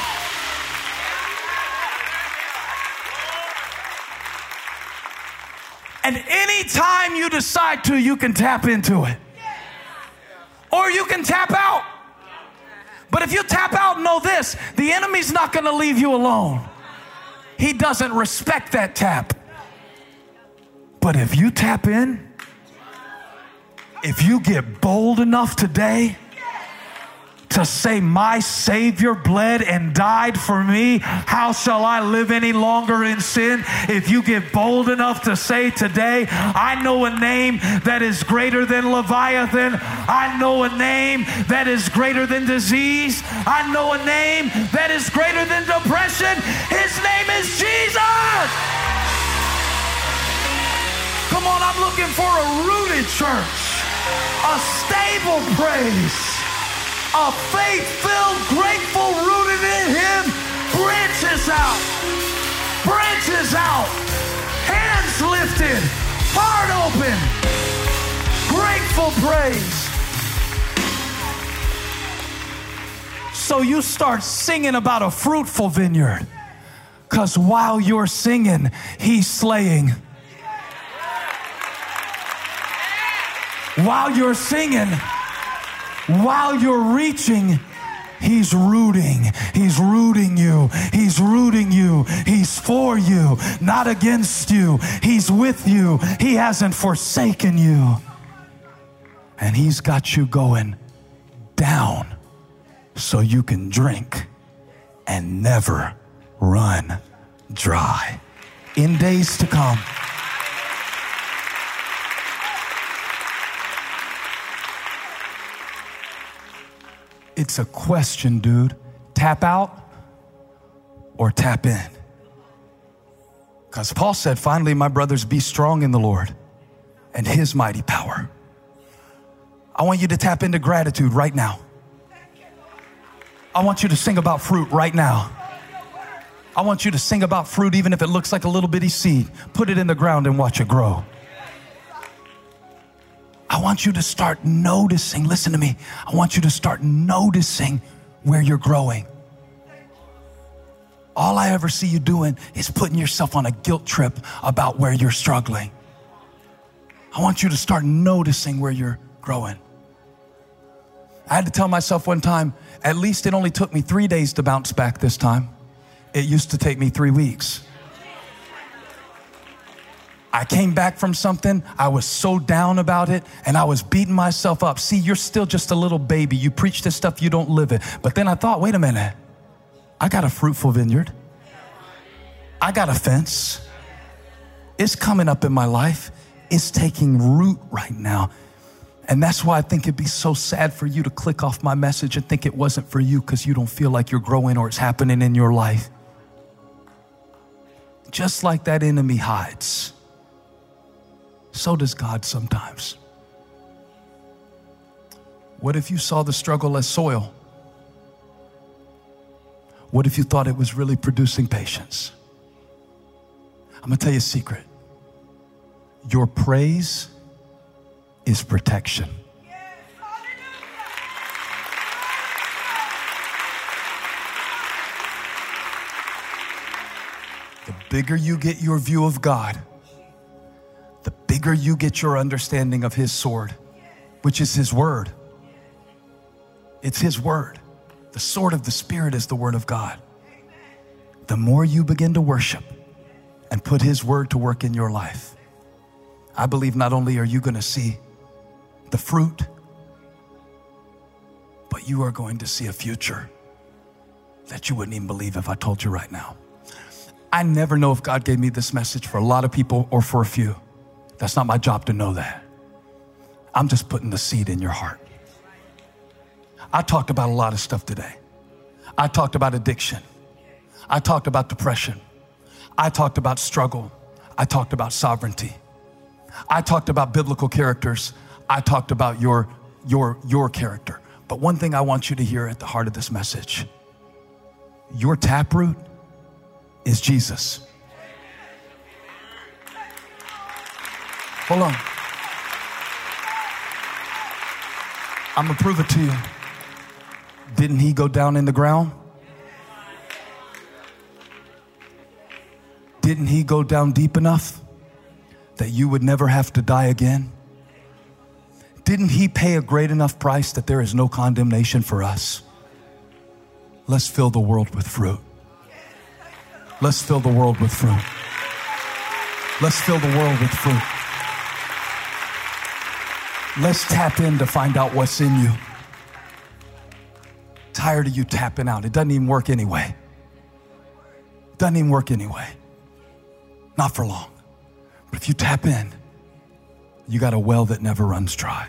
And anytime you decide to, you can tap into it. Or you can tap out. But if you tap out, know this, the enemy's not going to leave you alone. He doesn't respect that tap. But if you tap in, if you get bold enough today to say, my Savior bled and died for me, how shall I live any longer in sin? If you get bold enough to say today, I know a name that is greater than Leviathan. I know a name that is greater than disease. I know a name that is greater than depression. His name is Jesus. Come on, I'm looking for a rooted church, a stable praise, a faith-filled, grateful, rooted in him, branches out, branches out, hands lifted, heart open, grateful praise. So you start singing about a fruitful vineyard, because while you're singing, he's slaying. While you're singing, while you're reaching, he's rooting. He's rooting you. He's rooting you. He's for you, not against you. He's with you. He hasn't forsaken you. And he's got you going down so you can drink and never run dry in days to come. It's a question, dude. Tap out or tap in. Because Paul said, finally, my brothers, be strong in the Lord and his mighty power. I want you to tap into gratitude right now. I want you to sing about fruit right now. I want you to sing about fruit even if it looks like a little bitty seed. Put it in the ground and watch it grow. I want you to start noticing, listen to me, I want you to start noticing where you're growing. All I ever see you doing is putting yourself on a guilt trip about where you're struggling. I want you to start noticing where you're growing. I had to tell myself one time, at least it only took me three days to bounce back this time. It used to take me three weeks. I came back from something, I was so down about it, and I was beating myself up. See, you're still just a little baby. You preach this stuff, you don't live it. But then I thought, wait a minute, I got a fruitful vineyard. I got a fence. It's coming up in my life. It's taking root right now. And that's why I think it'd be so sad for you to click off my message and think it wasn't for you because you don't feel like you're growing or it's happening in your life. Just like that enemy hides, so does God sometimes. What if you saw the struggle as soil? What if you thought it was really producing patience? I'm gonna tell you a secret. Your praise is protection. The bigger you get your view of God, the bigger you get your understanding of his sword, which is his word. It's his word. The sword of the Spirit is the word of God. The more you begin to worship and put his word to work in your life, I believe not only are you going to see the fruit, but you are going to see a future that you wouldn't even believe if I told you right now. I never know if God gave me this message for a lot of people or for a few. That's not my job to know that. I'm just putting the seed in your heart. I talked about a lot of stuff today. I talked about addiction. I talked about depression. I talked about struggle. I talked about sovereignty. I talked about biblical characters. I talked about your, your, your character. But one thing I want you to hear at the heart of this message, your taproot is Jesus. Hold on. I'm gonna prove it to you. Didn't he go down in the ground? Didn't he go down deep enough that you would never have to die again? Didn't he pay a great enough price that there is no condemnation for us? Let's fill the world with fruit. Let's fill the world with fruit. Let's fill the world with fruit. Let's tap in to find out what's in you. Tired of you tapping out. It doesn't even work anyway. Doesn't even work anyway. Not for long. But if you tap in, you got a well that never runs dry.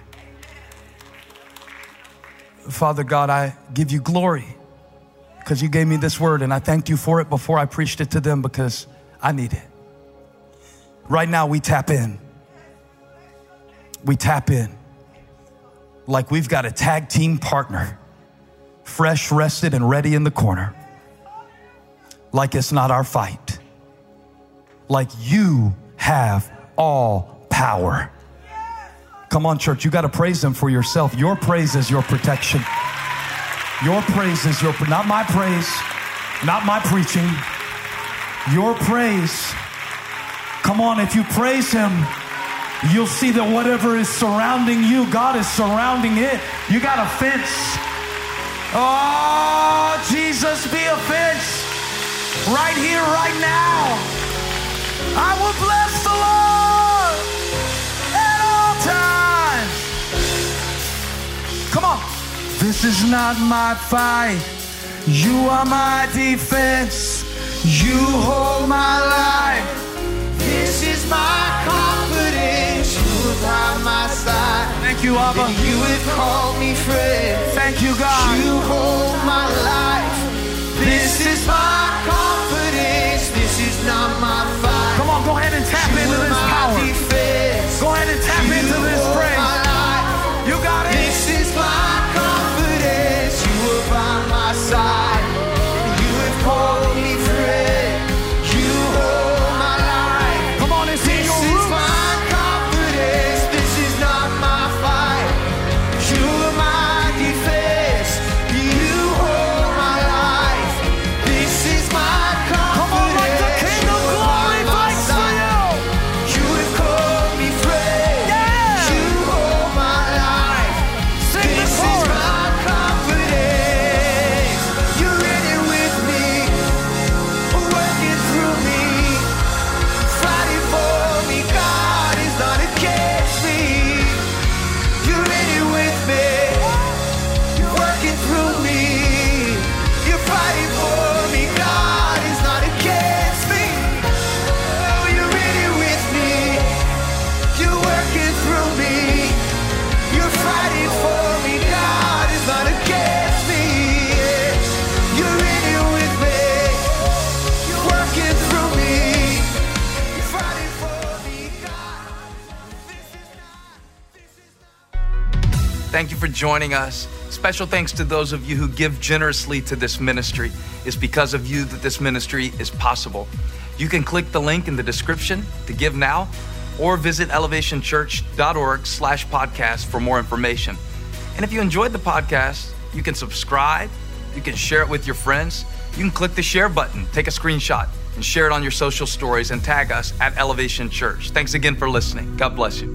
Father God, I give you glory because you gave me this word, and I thanked you for it before I preached it to them because I need it. Right now we tap in. We tap in like we've got a tag team partner, fresh, rested, and ready in the corner. Like it's not our fight. Like you have all power. Come on, church, you got to praise him for yourself. Your praise is your protection. Your praise is your, not my praise, not my preaching. Your praise. Come on, if you praise him, you'll see that whatever is surrounding you, God is surrounding it. You got a fence. Oh, Jesus, be a fence right here, right now. I will bless the Lord at all times. Come on. This is not my fight. You are my defense. You hold my life. This is my confidence. You are by my side. Thank you, Abba. And you have called me friend. Thank you, God. You hold my life. This is my confidence. This is not my fight. Come on, go ahead and tap you into this power. Defense. Go ahead and tap you into this praise. You got it. This is my confidence. You are by my side. And you have called me friend. You hold my life. Come on, it's in your roots. This is my confidence. This is not my fight. You are my defense. You hold my life. This is my confidence. Come on, like the King of Glory fights for you. You have called me friend. Yeah. You hold my life. Sing this the chorus. Is my confidence. You're in it with me, working through me, fighting for me. God is not against me. You're in it with me, you're working through me, you're fighting for me. God is not against me. Oh, you're in it with me, you're working through me, you're fighting for me. God is not against me. You're in it with me, you're working through me, you're fighting for me. God, this is not, this is not. Thank you for joining us. Special thanks to those of you who give generously to this ministry. It's because of you that this ministry is possible. You can click the link in the description to give now, or visit elevationchurch.org slash podcast for more information. And if you enjoyed the podcast, you can subscribe, you can share it with your friends, you can click the share button, take a screenshot, and share it on your social stories and tag us at Elevation Church. Thanks again for listening. God bless you.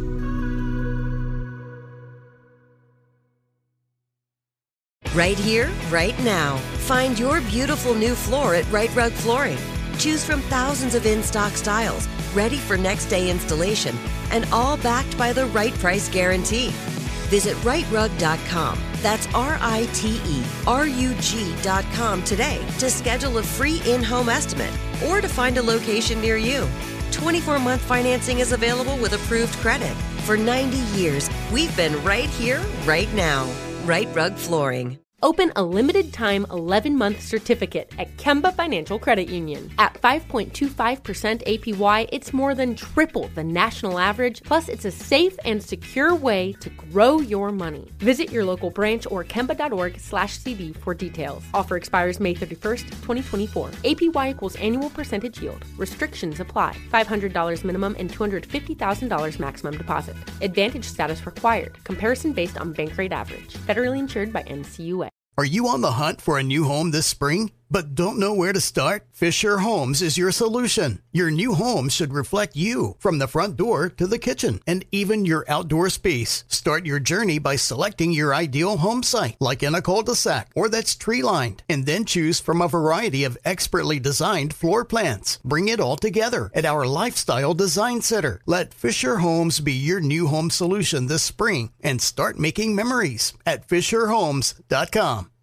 Right here, right now. Find your beautiful new floor at Right Rug Flooring. Choose from thousands of in-stock styles, ready for next day installation, and all backed by the right price guarantee. Visit rite rug dot com. That's R I T E R U G dot com today to schedule a free in-home estimate or to find a location near you. twenty-four month financing is available with approved credit. For ninety years, we've been right here, right now. Rite Rug Flooring. Open a limited-time eleven-month certificate at Kemba Financial Credit Union. At five point two five percent A P Y, it's more than triple the national average, plus it's a safe and secure way to grow your money. Visit your local branch or kemba.org slash CD for details. Offer expires May thirty-first, twenty twenty-four. A P Y equals annual percentage yield. Restrictions apply. five hundred dollars minimum and two hundred fifty thousand dollars maximum deposit. Advantage status required. Comparison based on bank rate average. Federally insured by N C U A. Are you on the hunt for a new home this spring, but don't know where to start? Fisher Homes is your solution. Your new home should reflect you, from the front door to the kitchen, and even your outdoor space. Start your journey by selecting your ideal home site, like in a cul-de-sac or that's tree-lined, and then choose from a variety of expertly designed floor plans. Bring it all together at our Lifestyle Design Center. Let Fisher Homes be your new home solution this spring and start making memories at fisher homes dot com.